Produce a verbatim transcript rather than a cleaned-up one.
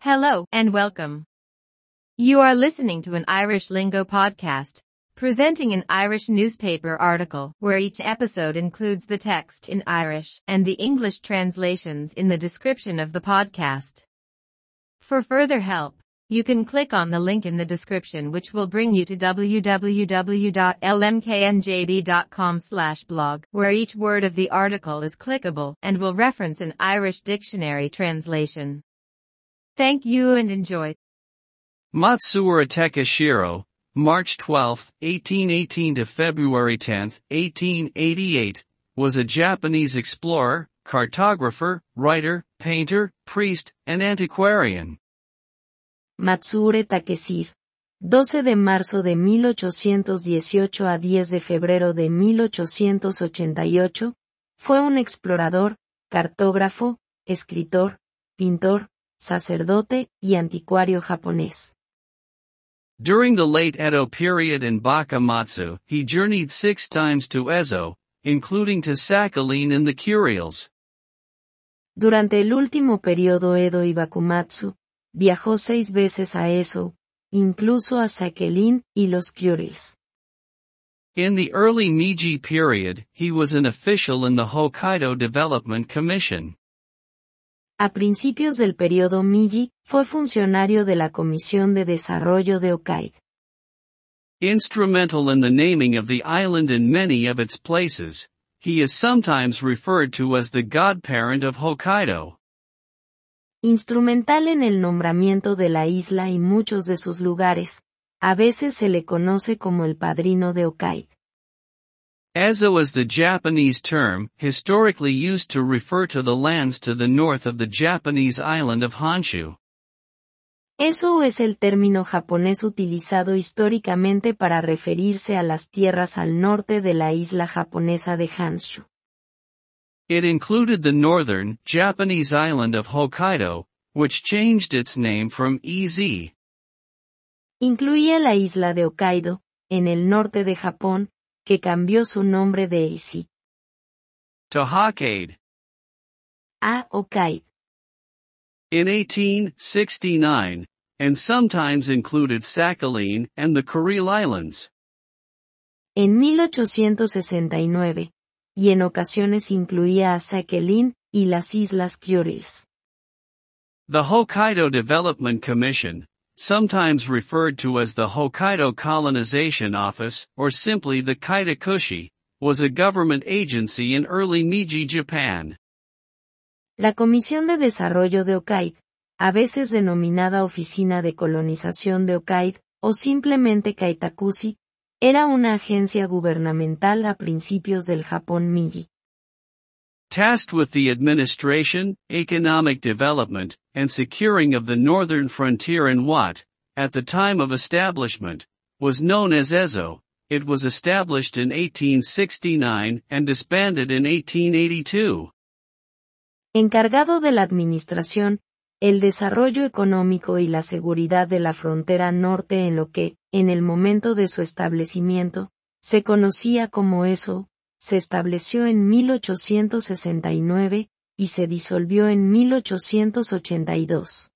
Hello, and welcome. You are listening to an Irish Lingo podcast, presenting an Irish newspaper article, where each episode includes the text in Irish and the English translations in the description of the podcast. For further help, you can click on the link in the description, which will bring you to w w w dot l m k n j b dot com slash blog, where each word of the article is clickable and will reference an Irish dictionary translation. Thank you and enjoy. Matsuura Takeshiro, March twelfth, eighteen eighteen to February tenth, eighteen eighty-eight, was a Japanese explorer, cartographer, writer, painter, priest, and antiquarian. Matsuura Takeshiro. doce de marzo de mil ochocientos dieciocho a diez de febrero de mil ochocientos ochenta y ocho, fue un explorador, cartógrafo, escritor, pintor, sacerdote y anticuario japonés. During the late Edo period in Bakamatsu, he journeyed six times to Ezo, including to Sakhalin and the Kuriles. Durante el último periodo Edo y Bakumatsu, viajó seis veces a Ezo, incluso a Sakhalin y los Kuriles. In the early Meiji period, he was an official in the Hokkaido Development Commission. A principios del periodo Meiji, fue funcionario de la Comisión de Desarrollo de Hokkaido. Instrumental in the naming of the island and many of its places, he is sometimes referred to as the godparent of Hokkaido. Instrumental en el nombramiento de la isla y muchos de sus lugares, a veces se le conoce como el padrino de Hokkaido. Ezo is the Japanese term, historically used to refer to the lands to the north of the Japanese island of Honshu. Eso es el término japonés utilizado históricamente para referirse a las tierras al norte de la isla japonesa de Honshu. It included the northern, Japanese island of Hokkaido, which changed its name from E Z. Incluía la isla de Hokkaido, en el norte de Japón, que cambió su nombre de E Z to Hokkaido. A Hokkaido. In eighteen sixty-nine, and sometimes included Sakhalin and the Kuril Islands. En mil ochocientos sesenta y nueve, y en ocasiones incluía a Sakhalin y las Islas Kuriles. The Hokkaido Development Commission, sometimes referred to as the Hokkaido Colonization Office or simply the Kaitakushi, was a government agency in early Meiji Japan. La Comisión de Desarrollo de Hokkaido, a veces denominada Oficina de Colonización de Hokkaido, o simplemente Kaitakushi, era una agencia gubernamental a principios del Japón Meiji. Tasked with the administration, economic development, and securing of the northern frontier in what, at the time of establishment, was known as Ezo, it was established in eighteen sixty-nine and disbanded in eighteen eighty-two. Encargado de la administración, el desarrollo económico y la seguridad de la frontera norte en lo que, en el momento de su establecimiento, se conocía como Ezo, se estableció en mil ochocientos sesenta y nueve, y se disolvió en mil ochocientos ochenta y dos.